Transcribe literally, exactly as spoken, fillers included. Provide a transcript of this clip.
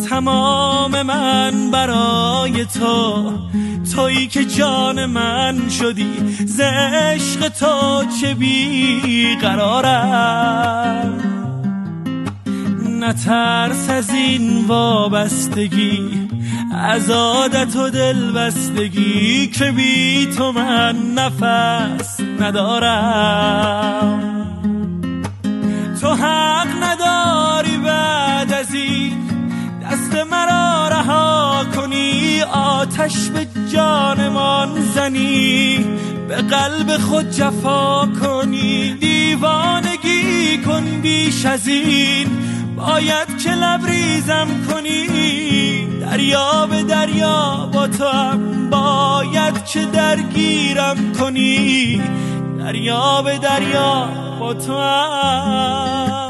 تمام من برای تو، تویی که جان من شدی، ز عشق تو چه بی قرارم. نترس از این وابستگی، از عادت و دل بستگی، که بی تو من نفس ندارم. تو حق نداری بعد از این دست مرا رها کنی، آتش به جانمان زنی، به قلب خود جفا کنی. دیوانگی کن بیش از این، باید که لبریزم کنی. دریا به دریا با تو هم باید که درگیرم کنی. دریا به دریا با تو هم